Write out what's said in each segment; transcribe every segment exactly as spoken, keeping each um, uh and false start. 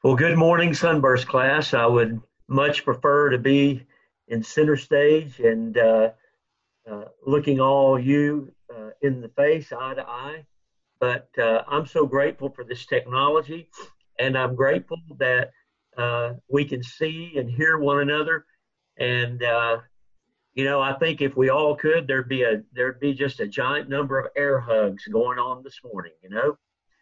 Well, good morning, Sunburst class. I would much prefer to be in center stage and uh, uh, looking all you uh, in the face, eye to eye. But uh, I'm so grateful for this technology, and I'm grateful that uh, we can see and hear one another. And uh, you know, I think if we all could, there'd be a there'd be just a giant number of air hugs going on this morning. You know,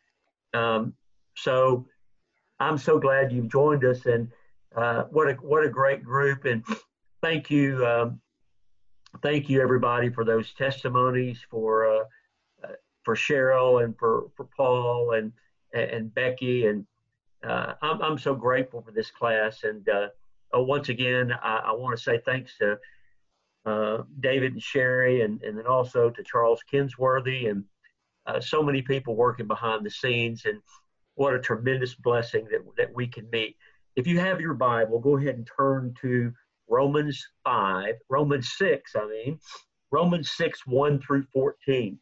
um, so. I'm so glad you've joined us, and uh, what a what a great group! And thank you, um, thank you everybody for those testimonies, for uh, uh, for Cheryl and for for Paul and and Becky, and uh, I'm I'm so grateful for this class. And uh, oh, once again, I, I want to say thanks to uh, David and Sherry, and and then also to Charles Kinsworthy, and uh, so many people working behind the scenes. And what a tremendous blessing that, that we can meet. If you have your Bible, go ahead and turn to Romans five, Romans six, I mean, Romans six, one through fourteen.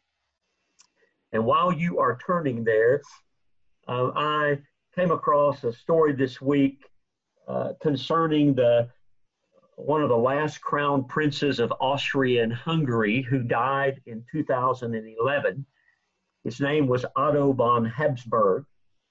And while you are turning there, uh, I came across a story this week uh, concerning the one of the last crown princes of Austria and Hungary who died in two thousand eleven. His name was Otto von Habsburg.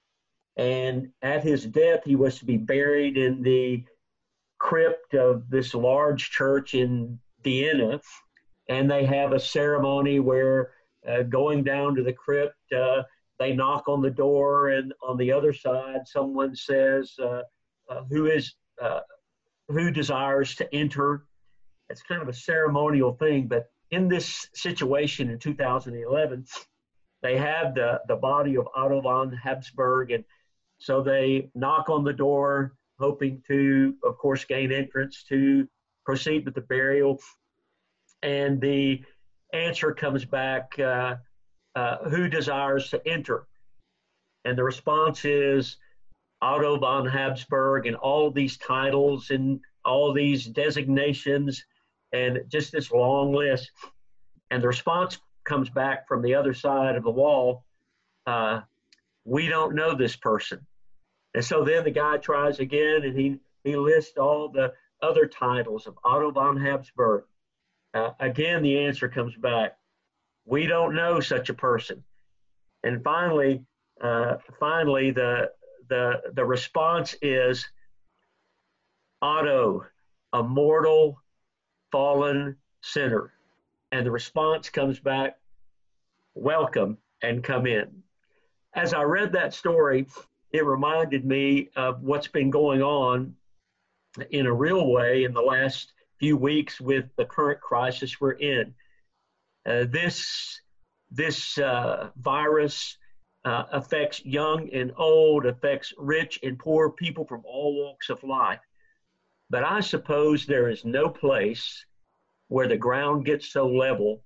And at his death, he was to be buried in the crypt of this large church in Vienna. And they have a ceremony where uh, going down to the crypt, uh, they knock on the door, and on the other side, someone says, uh, uh, who is, uh, who desires to enter? It's kind of a ceremonial thing, but in this situation in two thousand eleven, they had the, the body of Otto von Habsburg, and so they knock on the door, hoping to, of course, gain entrance to proceed with the burial. And the answer comes back, uh, uh, who desires to enter? And the response is Otto von Habsburg, and all of these titles and all these designations and just this long list. And the response comes back from the other side of the wall, uh, we don't know this person. And so then the guy tries again, and he, he lists all the other titles of Otto von Habsburg. Uh, again, the answer comes back, we don't know such a person. And finally, uh, finally, the, the, the response is Otto, a mortal, fallen sinner. And the response comes back, welcome and come in. As I read that story, it reminded me of what's been going on in a real way in the last few weeks with the current crisis we're in. Uh, this this uh, virus uh, affects young and old, affects rich and poor, people from all walks of life. But I suppose there is no place where the ground gets so level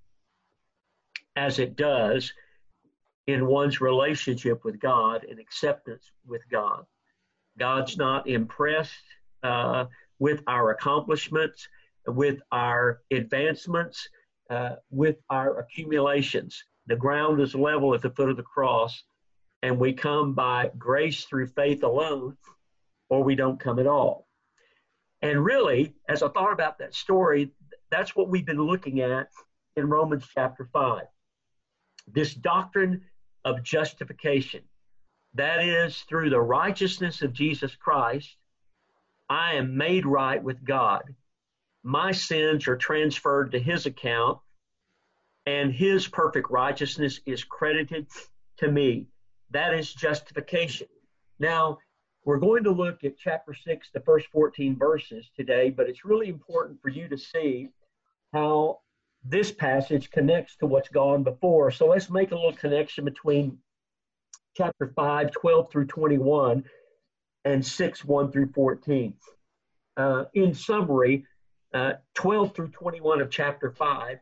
as it does in one's relationship with God and acceptance with God. God's not impressed uh, with our accomplishments, with our advancements, uh, with our accumulations. The ground is level at the foot of the cross, and we come by grace through faith alone, or we don't come at all. And really, as I thought about that story, that's what we've been looking at in Romans chapter five. This doctrine of justification. That is, through the righteousness of Jesus Christ, I am made right with God. My sins are transferred to his account, and his perfect righteousness is credited to me. That is justification. Now, we're going to look at chapter six, the first fourteen verses today, but it's really important for you to see how this passage connects to what's gone before. So let's make a little connection between chapter five, twelve through twenty-one, and six, one through fourteen. Uh, in summary, uh, twelve through twenty-one of chapter five,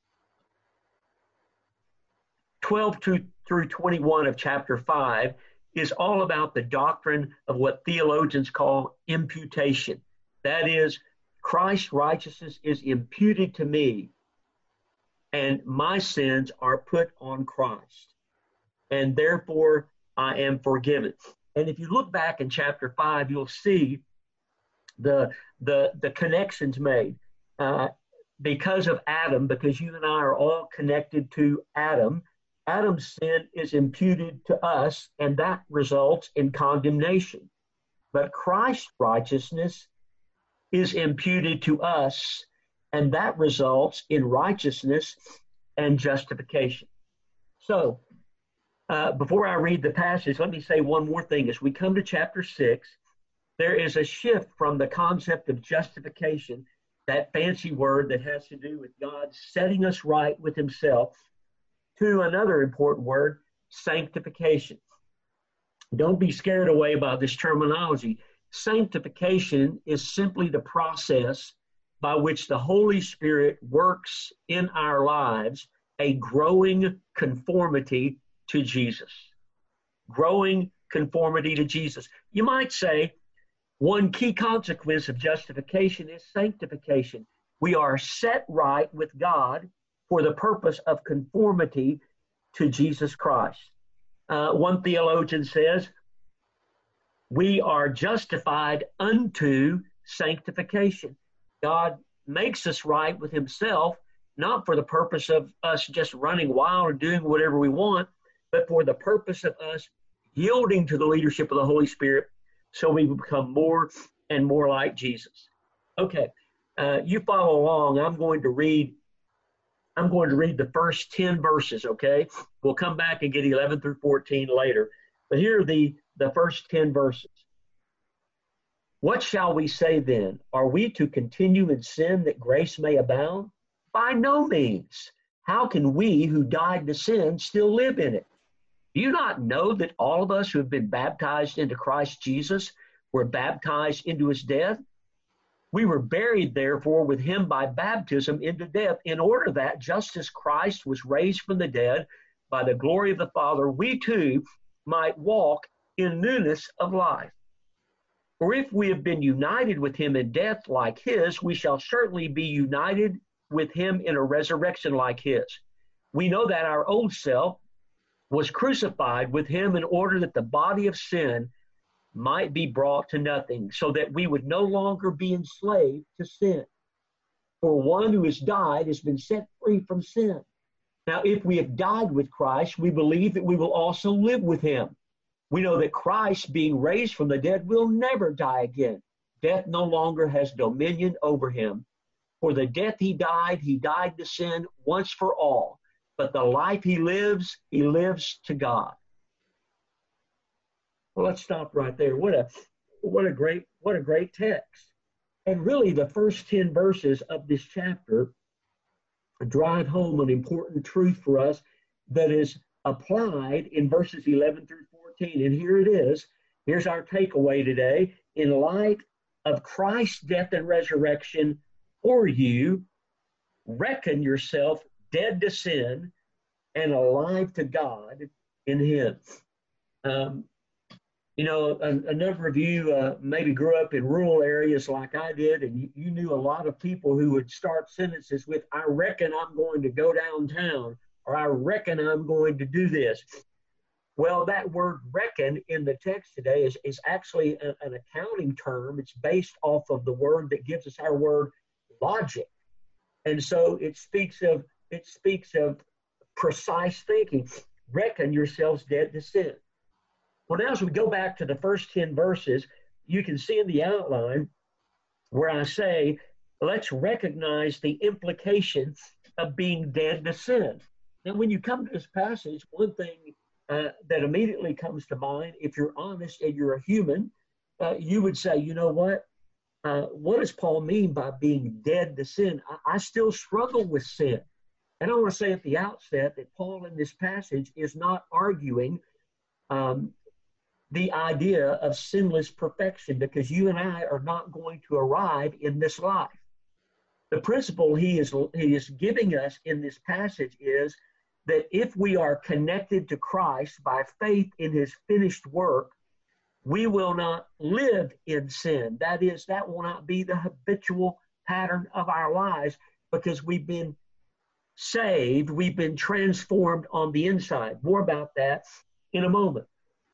twelve to, through twenty-one of chapter five is all about the doctrine of what theologians call imputation. That is, Christ's righteousness is imputed to me, and my sins are put on Christ, and therefore I am forgiven. And if you look back in chapter five, you'll see the the the connections made. Uh, because of Adam, because you and I are all connected to Adam, Adam's sin is imputed to us, and that results in condemnation. But Christ's righteousness is imputed to us, and that results in righteousness and justification. So, uh, before I read the passage, let me say one more thing. As we come to chapter six, there is a shift from the concept of justification, that fancy word that has to do with God setting us right with himself, to another important word, sanctification. Don't be scared away by this terminology. Sanctification is simply the process by which the Holy Spirit works in our lives a growing conformity to Jesus. Growing conformity to Jesus. You might say one key consequence of justification is sanctification. We are set right with God for the purpose of conformity to Jesus Christ. Uh, one theologian says, we are justified unto sanctification. God makes us right with himself, not for the purpose of us just running wild or doing whatever we want, but for the purpose of us yielding to the leadership of the Holy Spirit so we become more and more like Jesus. Okay, uh, you follow along. I'm going to read I'm going to read the first ten verses, okay? We'll come back and get eleven through fourteen later. But here are the, the first ten verses. What shall we say then? Are we to continue in sin that grace may abound? By no means. How can we who died to sin still live in it? Do you not know that all of us who have been baptized into Christ Jesus were baptized into his death? We were buried, therefore, with him by baptism into death, in order that, just as Christ was raised from the dead by the glory of the Father, we too might walk in newness of life. For if we have been united with him in death like his, we shall certainly be united with him in a resurrection like his. We know that our old self was crucified with him in order that the body of sin might be brought to nothing, so that we would no longer be enslaved to sin. For one who has died has been set free from sin. Now, if we have died with Christ, we believe that we will also live with him. We know that Christ, being raised from the dead, will never die again. Death no longer has dominion over him. For the death he died, he died to sin once for all. But the life he lives, he lives to God. Well, let's stop right there. What a what a great what a great text. And really the first ten verses of this chapter drive home an important truth for us that is applied in verses eleven through fourteen. And here it is. Here's our takeaway today. In light of Christ's death and resurrection for you, reckon yourself dead to sin and alive to God in him. Um, you know, a, a number of you uh, maybe grew up in rural areas like I did, and you, you knew a lot of people who would start sentences with, I reckon I'm going to go downtown, or I reckon I'm going to do this. Well, that word reckon in the text today is, is actually a, an accounting term. It's based off of the word that gives us our word logic. And so it speaks of it speaks of precise thinking. Reckon yourselves dead to sin. Well, now as we go back to the first ten verses, you can see in the outline where I say, let's recognize the implication of being dead to sin. Now, when you come to this passage, one thing uh, that immediately comes to mind, if you're honest and you're a human, uh, you would say, you know what? Uh, what does Paul mean by being dead to sin? I, I still struggle with sin. And I want to say at the outset that Paul in this passage is not arguing um, the idea of sinless perfection, because you and I are not going to arrive in this life. The principle he is, he is giving us in this passage is that if we are connected to Christ by faith in his finished work, we will not live in sin. That is, that will not be the habitual pattern of our lives, because we've been saved, we've been transformed on the inside. More about that in a moment.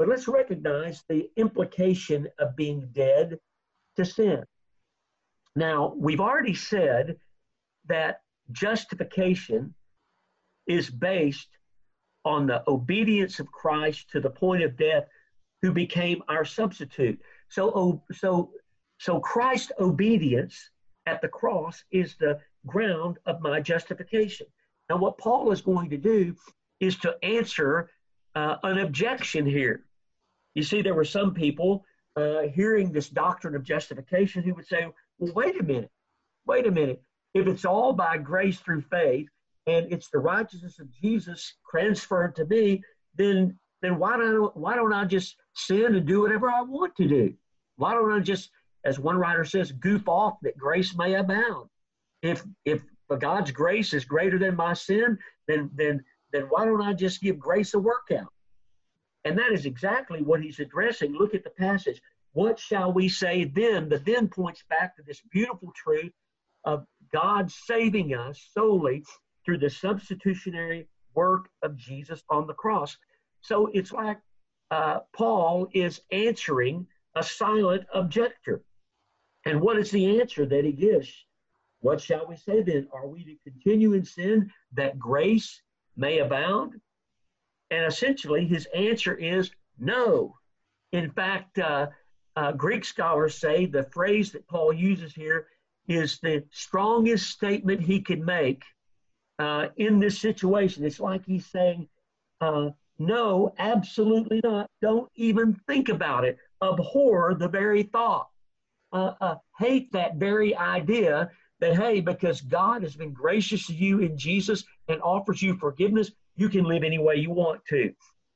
But let's recognize the implication of being dead to sin. Now, we've already said that justification is based on the obedience of Christ to the point of death, who became our substitute. So, so, so Christ's obedience at the cross is the ground of my justification. Now, what Paul is going to do is to answer uh, an objection here. You see, there were some people uh, hearing this doctrine of justification who would say, well, wait a minute, wait a minute. If it's all by grace through faith, and it's the righteousness of Jesus transferred to me, then then why don't why don't I just sin and do whatever I want to do? Why don't I just, as one writer says, goof off that grace may abound? If if God's grace is greater than my sin, then then then why don't I just give grace a workout? And that is exactly what he's addressing. Look at the passage. What shall we say then? The then points back to this beautiful truth of God saving us solely through the substitutionary work of Jesus on the cross. So it's like uh, Paul is answering a silent objector. And what is the answer that he gives? What shall we say then? Are we to continue in sin that grace may abound? And essentially his answer is no. In fact, uh, uh, Greek scholars say the phrase that Paul uses here is the strongest statement he can make Uh, in this situation. It's like he's saying, uh, no, absolutely not. Don't even think about it. Abhor the very thought. Uh, uh, hate that very idea that, hey, because God has been gracious to you in Jesus and offers you forgiveness, you can live any way you want to.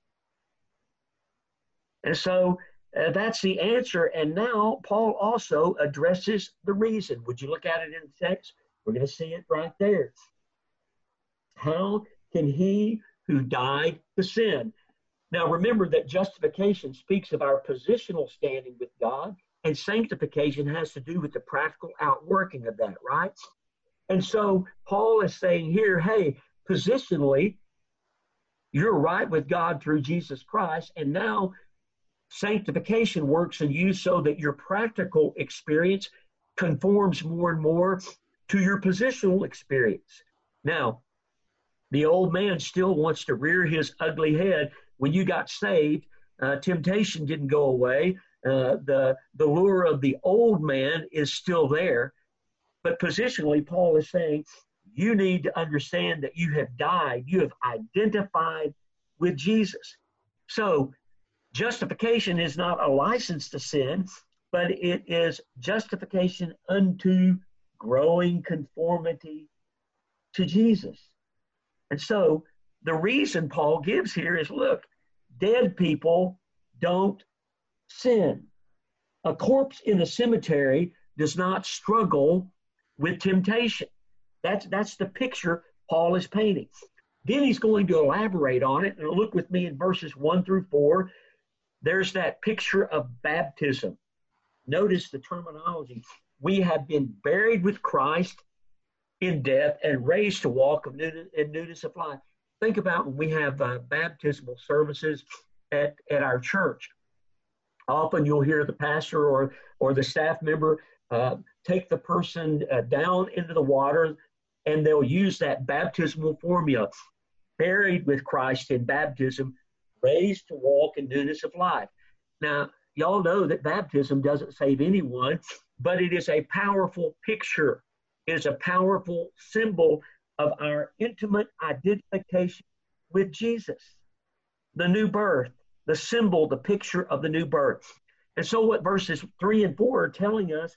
And so uh, that's the answer. And now Paul also addresses the reason. Would you look at it in the text? We're going to see it right there. How can he who died to sin? Now remember that justification speaks of our positional standing with God, and sanctification has to do with the practical outworking of that, right? And so Paul is saying here, hey, positionally, you're right with God through Jesus Christ, and now sanctification works in you so that your practical experience conforms more and more to your positional experience. Now, the old man still wants to rear his ugly head. When you got saved, uh, temptation didn't go away. Uh, the, the lure of the old man is still there. But positionally, Paul is saying, you need to understand that you have died. You have identified with Jesus. So justification is not a license to sin, but it is justification unto growing conformity to Jesus. And so the reason Paul gives here is, look, dead people don't sin. A corpse in a cemetery does not struggle with temptation. That's, that's the picture Paul is painting. Then he's going to elaborate on it. And look with me in verses one through four. There's that picture of baptism. Notice the terminology. We have been buried with Christ in death and raised to walk of newness, in newness of life. Think about when we have uh, baptismal services at, at our church. Often you'll hear the pastor or, or the staff member uh, take the person uh, down into the water, and they'll use that baptismal formula. Buried with Christ in baptism, raised to walk in newness of life. Now, y'all know that baptism doesn't save anyone, but it is a powerful picture. It is a powerful symbol of our intimate identification with Jesus. The new birth, the symbol, the picture of the new birth. And so what verses three and four are telling us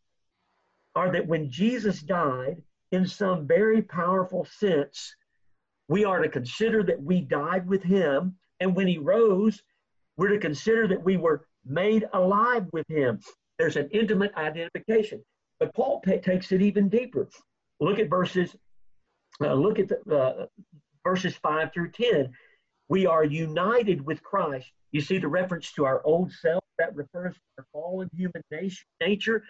are that when Jesus died, in some very powerful sense, we are to consider that we died with him. And when he rose, we're to consider that we were made alive with him. There's an intimate identification. But Paul t- takes it even deeper. Look at verses, uh, look at the, uh, verses five through ten. We are united with Christ. You see the reference to our old self that refers to our fallen human nature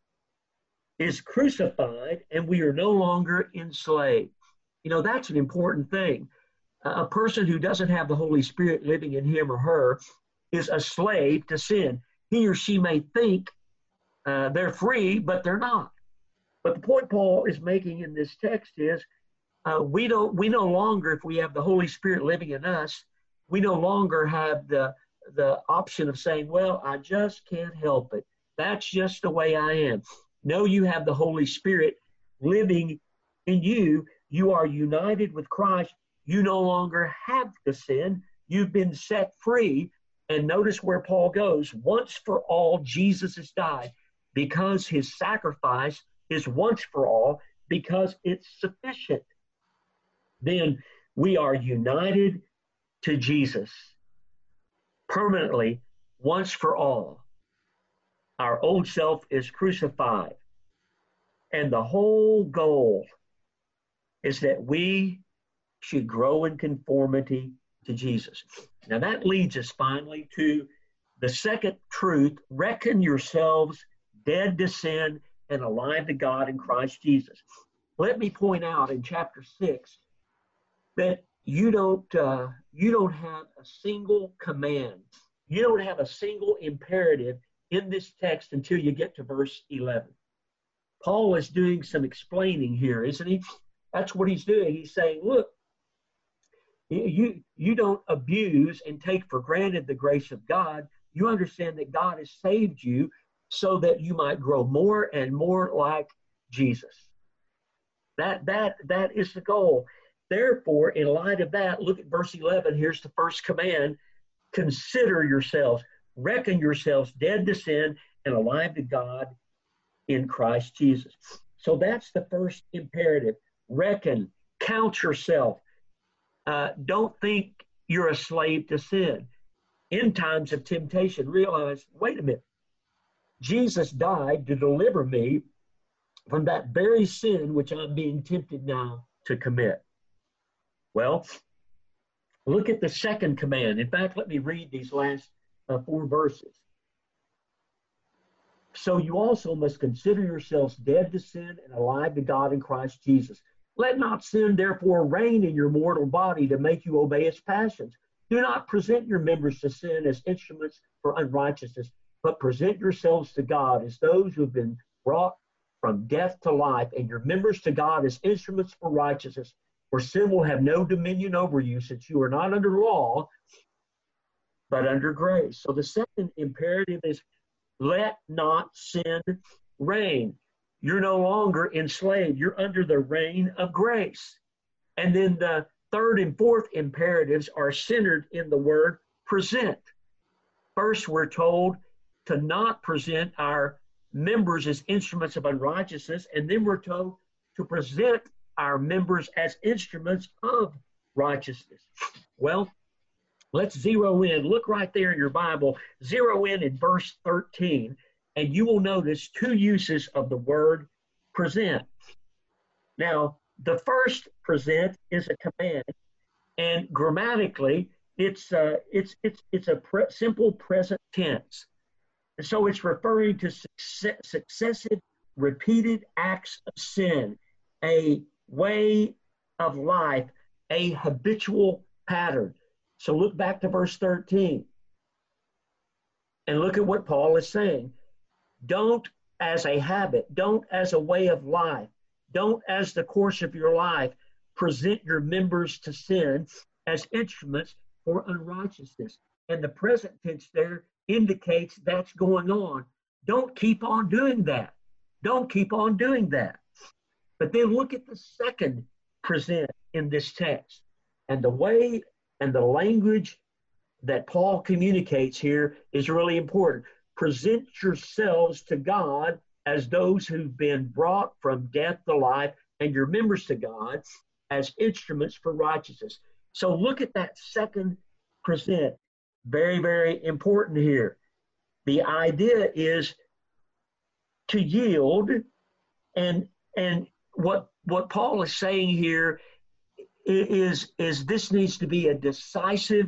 is crucified, and we are no longer enslaved. You know, that's an important thing. A person who doesn't have the Holy Spirit living in him or her is a slave to sin. He or she may think uh, they're free, but they're not. But the point Paul is making in this text is uh, we don't we no longer, if we have the Holy Spirit living in us, we no longer have the the option of saying, well, I just can't help it. That's just the way I am. No, you have the Holy Spirit living in you. You are united with Christ. You no longer have the sin. You've been set free. And notice where Paul goes. Once for all, Jesus has died, because his sacrifice is once for all, because it's sufficient. Then we are united to Jesus permanently, once for all. Our old self is crucified. And the whole goal is that we should grow in conformity to Jesus. Now that leads us finally to the second truth: reckon yourselves dead to sin and alive to God in Christ Jesus. Let me point out in chapter six that you don't uh, you don't have a single command. You don't have a single imperative in this text until you get to verse eleven. Paul is doing some explaining here, isn't he? That's what he's doing. He's saying, look, you, you don't abuse and take for granted the grace of God. You understand that God has saved you so that you might grow more and more like Jesus. That, that, that is the goal. Therefore, in light of that, look at verse eleven. Here's the first command. Consider yourselves, reckon yourselves dead to sin and alive to God in Christ Jesus. So that's the first imperative. Reckon, count yourself. Uh, don't think you're a slave to sin. In times of temptation, realize, wait a minute, Jesus died to deliver me from that very sin which I'm being tempted now to commit. Well, look at the second command. In fact, let me read these last uh, four verses. So you also must consider yourselves dead to sin and alive to God in Christ Jesus. Let not sin therefore reign in your mortal body to make you obey its passions. Do not present your members to sin as instruments for unrighteousness, but present yourselves to God as those who have been brought from death to life, and your members to God as instruments for righteousness. For sin will have no dominion over you, since you are not under law, but under grace. So the second imperative is, let not sin reign. You're no longer enslaved. You're under the reign of grace. And then the third and fourth imperatives are centered in the word present. First, we're told to not present our members as instruments of unrighteousness, and then we're told to present our members as instruments of righteousness. Well, let's zero in. Look right there in your Bible. Zero in in verse thirteen, and you will notice two uses of the word present. Now, the first present is a command, and grammatically, it's uh, it's it's it's a pre- simple present tense. And so it's referring to success, successive, repeated acts of sin, a way of life, a habitual pattern. So look back to verse thirteen and look at what Paul is saying. Don't as a habit, don't as a way of life, don't as the course of your life present your members to sin as instruments for unrighteousness. And the present tense there indicates that's going on. Don't keep on doing that. Don't keep on doing that. But then look at the second present in this text. And the way and the language that Paul communicates here is really important. Present yourselves to God as those who've been brought from death to life, and your members to God as instruments for righteousness. So look at that second present. Very, very important here. The idea is to yield, and and what what Paul is saying here is, is this needs to be a decisive,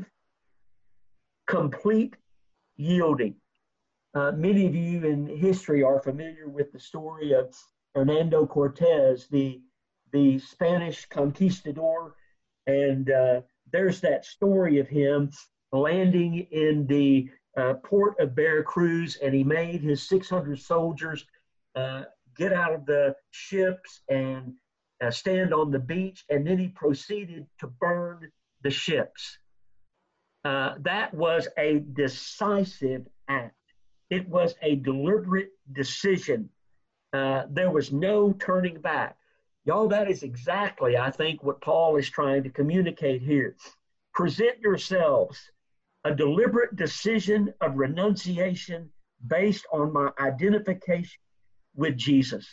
complete yielding. Uh, many of you in history are familiar with the story of Hernando Cortez, the the Spanish conquistador, and uh, there's that story of him landing in the uh, port of Veracruz, and he made his six hundred soldiers uh, get out of the ships and uh, stand on the beach, and then he proceeded to burn the ships. Uh, that was a decisive act. It was a deliberate decision. Uh, there was no turning back. Y'all, that is exactly, I think, what Paul is trying to communicate here. Present yourselves a deliberate decision of renunciation based on my identification with Jesus.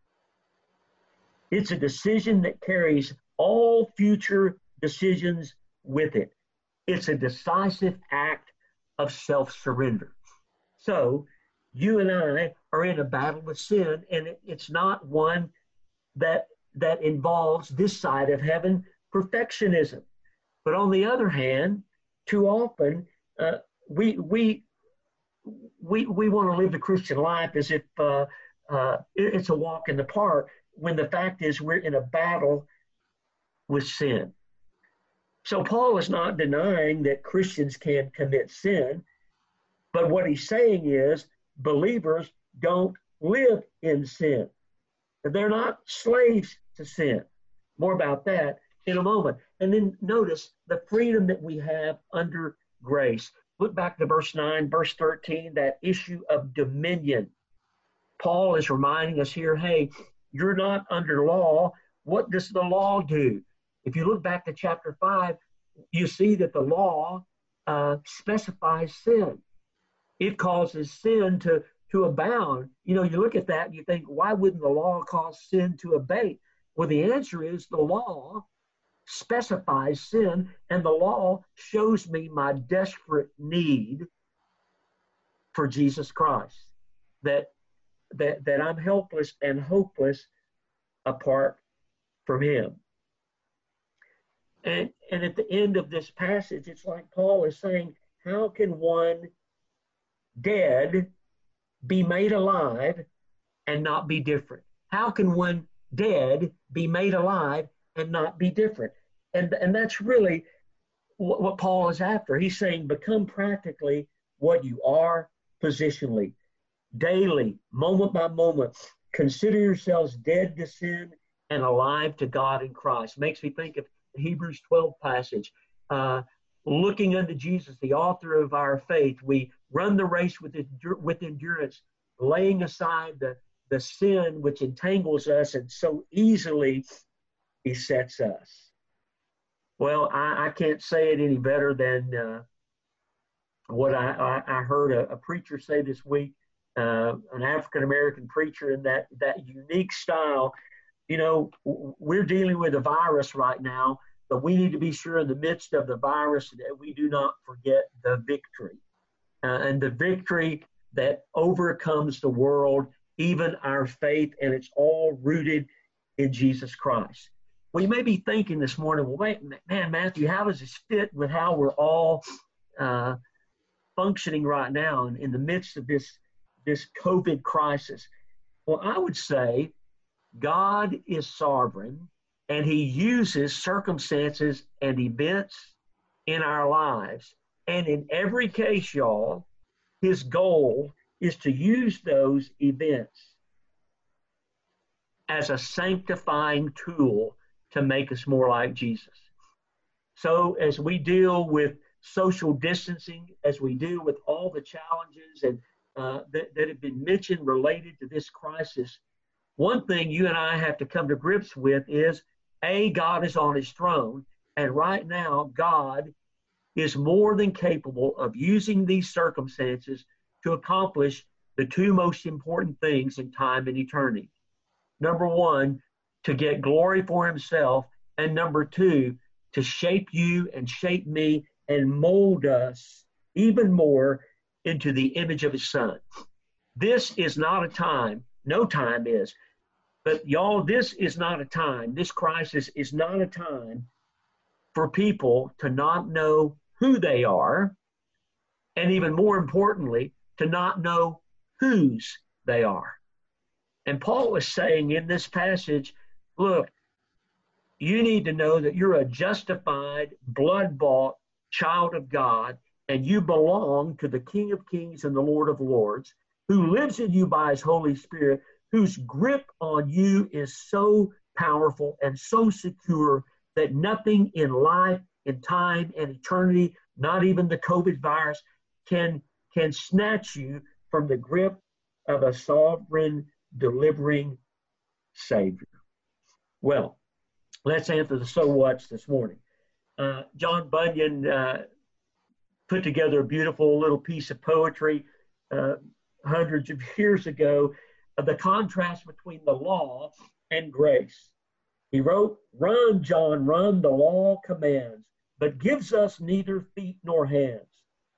It's a decision that carries all future decisions with it. It's a decisive act of self-surrender. So you and I are in a battle with sin, and it, it's not one that that involves this side of heaven, perfectionism. But on the other hand, too often uh, we we we we want to live the Christian life as if uh, uh, it, it's a walk in the park, when the fact is we're in a battle with sin. So Paul is not denying that Christians can commit sin, but what he's saying is believers don't live in sin. They're not slaves to sin. More about that in a moment. And then notice the freedom that we have under grace. Look back to verse nine, verse thirteen, that issue of dominion. Paul is reminding us here, hey, you're not under law. What does the law do? If you look back to chapter five, you see that the law uh, specifies sin. It causes sin to, to abound. You know, you look at that and you think, why wouldn't the law cause sin to abate? Well, the answer is the law specifies sin, and the law shows me my desperate need for Jesus Christ, that that that I'm helpless and hopeless apart from him. And and at the end of this passage, it's like Paul is saying, how can one dead be made alive and not be different? How can one dead be made alive and not be different? And and that's really what, what Paul is after. He's saying, become practically what you are positionally. Daily, moment by moment, consider yourselves dead to sin and alive to God in Christ. Makes me think of the Hebrews twelve passage. Uh, looking unto Jesus, the author of our faith, we run the race with, endur- with endurance, laying aside the, the sin which entangles us and so easily besets us. Well, I, I can't say it any better than uh, what I, I, I heard a, a preacher say this week, uh, an African-American preacher in that, that unique style. You know, we're dealing with a virus right now, but we need to be sure in the midst of the virus that we do not forget the victory. Uh, and the victory that overcomes the world, even our faith, and it's all rooted in Jesus Christ. Well, you may be thinking this morning, well, wait, man, Matthew, how does this fit with how we're all uh, functioning right now in, in the midst of this, this COVID crisis? Well, I would say God is sovereign, and he uses circumstances and events in our lives. And in every case, y'all, his goal is to use those events as a sanctifying tool to make us more like Jesus. So as we deal with social distancing, as we deal with all the challenges and uh, that, that have been mentioned related to this crisis, one thing you and I have to come to grips with is, A, God is on his throne, and right now God is more than capable of using these circumstances to accomplish the two most important things in time and eternity. Number one, to get glory for himself, and number two, to shape you and shape me and mold us even more into the image of his son. This is not a time, no time is, but y'all, this is not a time, this crisis is not a time for people to not know who they are, and even more importantly, to not know whose they are. And Paul is saying in this passage, look, you need to know that you're a justified, blood-bought child of God, and you belong to the King of Kings and the Lord of Lords, who lives in you by his Holy Spirit, whose grip on you is so powerful and so secure that nothing in life, in time, and eternity, not even the COVID virus, can, can snatch you from the grip of a sovereign, delivering Savior. Well, let's answer the so what's this morning. Uh, John Bunyan uh, put together a beautiful little piece of poetry uh, hundreds of years ago of the contrast between the law and grace. He wrote, "Run, John, run, the law commands, but gives us neither feet nor hands.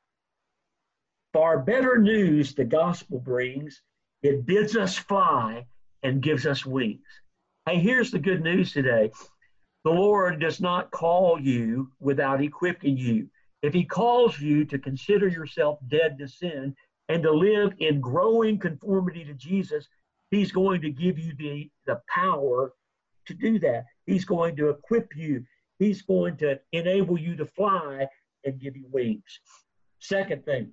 Far better news the gospel brings. It bids us fly and gives us wings." Hey, here's the good news today. The Lord does not call you without equipping you. If he calls you to consider yourself dead to sin and to live in growing conformity to Jesus, he's going to give you the, the power to do that. He's going to equip you. He's going to enable you to fly and give you wings. Second thing,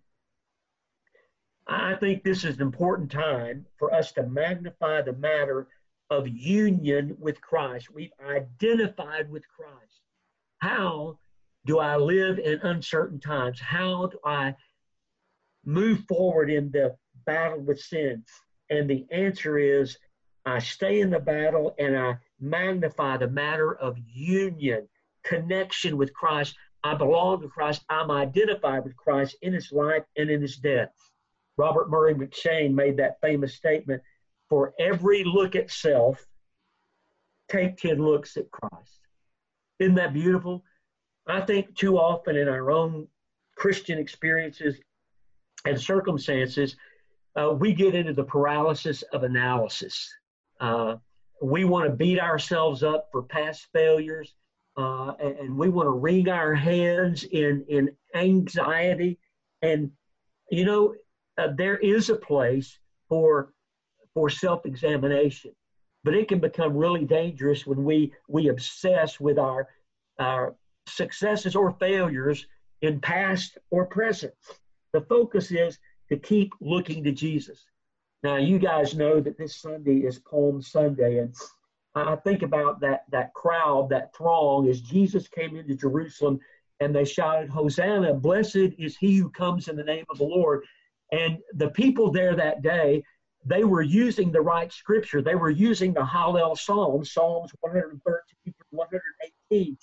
I think this is an important time for us to magnify the matter of union with Christ. We've identified with Christ. How do I live in uncertain times? How do I move forward in the battle with sin? And the answer is, I stay in the battle and I magnify the matter of union, connection with Christ. I belong to Christ. I'm identified with Christ in his life and in his death. Robert Murray McCheyne made that famous statement, "For every look at self, take ten looks at Christ." Isn't that beautiful? I think too often in our own Christian experiences and circumstances, uh, we get into the paralysis of analysis. Uh, we want to beat ourselves up for past failures, uh, and, and we want to wring our hands in, in anxiety. And, you know, uh, there is a place for for self-examination, but it can become really dangerous when we we obsess with our our successes or failures in past or present. The focus is to keep looking to Jesus. Now, you guys know that this Sunday is Palm Sunday, and I think about that that crowd, that throng, as Jesus came into Jerusalem, and they shouted, "Hosanna, blessed is he who comes in the name of the Lord." And the people there that day, they were using the right scripture. They were using the Hallel Psalms, Psalms one thirteen through one eighteen.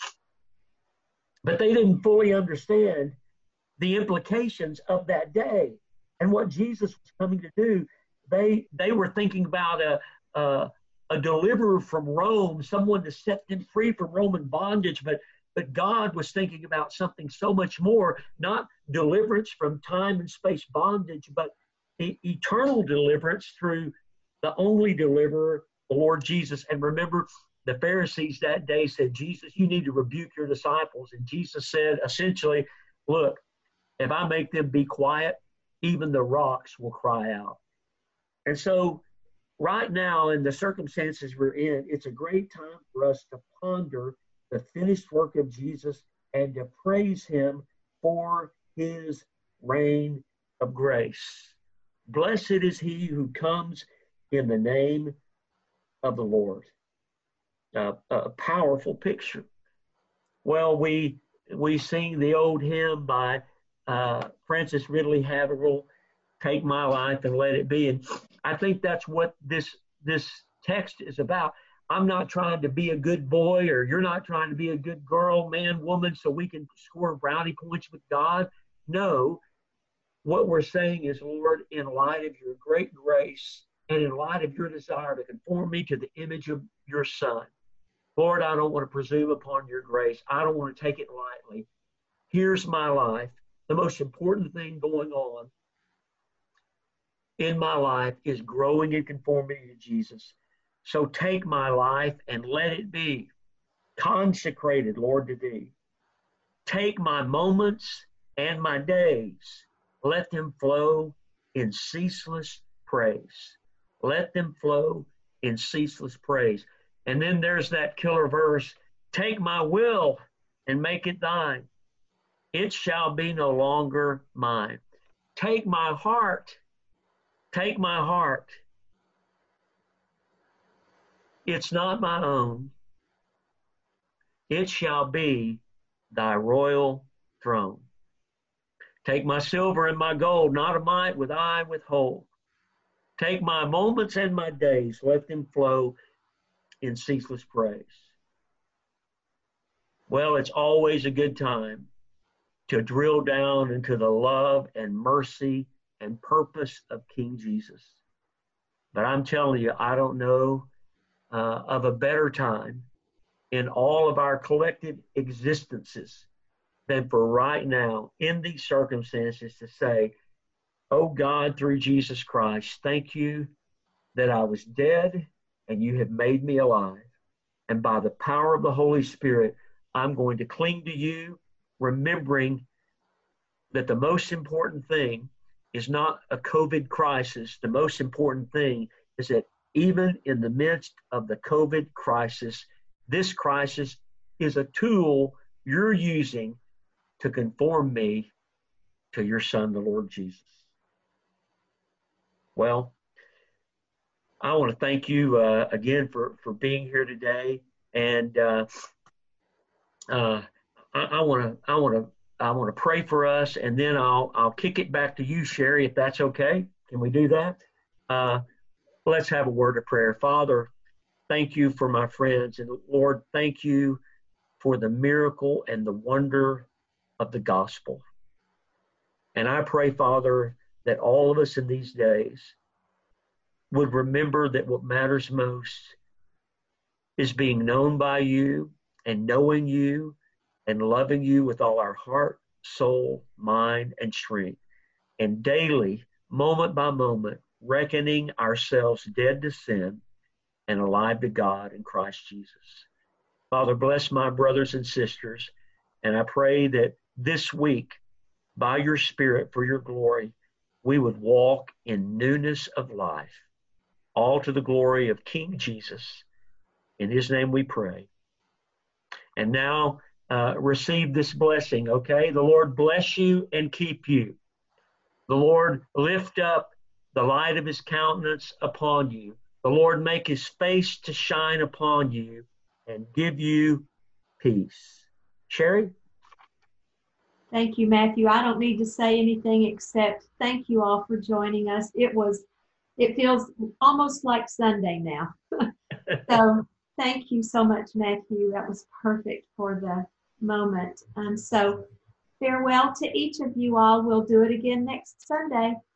But they didn't fully understand the implications of that day and what Jesus was coming to do. They they were thinking about a, a, a deliverer from Rome, someone to set them free from Roman bondage. But, but God was thinking about something so much more, not deliverance from time and space bondage, but eternal deliverance through the only deliverer, the Lord Jesus. And remember, the Pharisees that day said, "Jesus, you need to rebuke your disciples." And Jesus said, essentially, look, if I make them be quiet, even the rocks will cry out. And so right now, in the circumstances we're in, it's a great time for us to ponder the finished work of Jesus and to praise him for his reign of grace. Blessed is he who comes in the name of the Lord. Uh, a powerful picture. Well, we we sing the old hymn by uh, Francis Ridley Havergal, "Take My Life and Let It Be." And I think that's what this this text is about. I'm not trying to be a good boy, or you're not trying to be a good girl, man, woman, so we can score brownie points with God. No. What we're saying is, Lord, in light of your great grace and in light of your desire to conform me to the image of your Son, Lord, I don't want to presume upon your grace. I don't want to take it lightly. Here's my life. The most important thing going on in my life is growing in conformity to Jesus. So take my life and let it be consecrated, Lord, to thee. Take my moments and my days. Let them flow in ceaseless praise. Let them flow in ceaseless praise. And then there's that killer verse, "Take my will and make it thine." It shall be no longer mine. Take my heart. Take my heart. It's not my own. It shall be thy royal throne. Take my silver and my gold, not a mite would I withhold. Take my moments and my days, let them flow in ceaseless praise. Well, it's always a good time to drill down into the love and mercy and purpose of King Jesus. But I'm telling you, I don't know uh, of a better time in all of our collective existences than for right now, in these circumstances, to say, oh God, through Jesus Christ, thank you that I was dead and you have made me alive. And by the power of the Holy Spirit, I'm going to cling to you, remembering that the most important thing is not a COVID crisis. The most important thing is that even in the midst of the COVID crisis, this crisis is a tool you're using to conform me to your Son, the Lord Jesus. Well, I want to thank you uh, again for, for being here today, and uh, uh, I want to I want to I want to pray for us, and then I'll I'll kick it back to you, Sherry, if that's okay. Can we do that? Uh, let's have a word of prayer. Father, thank you for my friends, and Lord, thank you for the miracle and the wonder of the gospel. And I pray, Father, that all of us in these days would remember that what matters most is being known by you and knowing you and loving you with all our heart, soul, mind, and strength. And daily, moment by moment, reckoning ourselves dead to sin and alive to God in Christ Jesus. Father, bless my brothers and sisters, and I pray that this week, by your Spirit, for your glory, we would walk in newness of life, all to the glory of King Jesus. In his name we pray. And now uh, receive this blessing, okay? The Lord bless you and keep you. The Lord lift up the light of his countenance upon you. The Lord make his face to shine upon you and give you peace. Sherry? Thank you, Matthew. I don't need to say anything except thank you all for joining us. It was, it feels almost like Sunday now. So thank you so much, Matthew. That was perfect for the moment. Um, so farewell to each of you all. We'll do it again next Sunday.